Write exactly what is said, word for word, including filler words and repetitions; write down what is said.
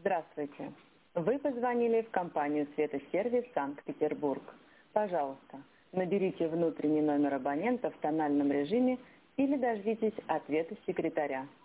Здравствуйте. Вы позвонили в компанию «Светосервис Санкт-Петербург». Пожалуйста, наберите внутренний номер абонента в тональном режиме или дождитесь ответа секретаря.